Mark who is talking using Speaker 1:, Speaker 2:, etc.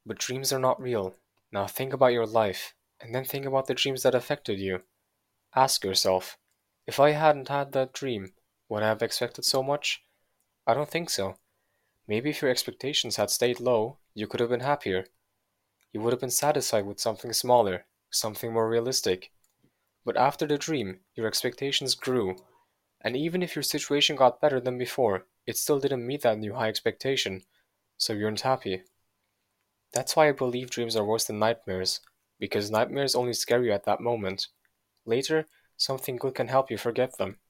Speaker 1: But dreams are not real. Now think about your life, and then think about the dreams that affected you. Ask yourself, if I hadn't had that dream, would I have expected so much? I don't think so. Maybe if your expectations had stayed low, you could have been happier. You would have been satisfied with something smaller, something more realistic. But after the dream, your expectations grew, and even if your situation got better than before, it still didn't meet that new high expectation, so you weren't happy. That's why I believe dreams are worse than nightmares, because nightmares only scare you at that moment. Later, something good can help you forget them.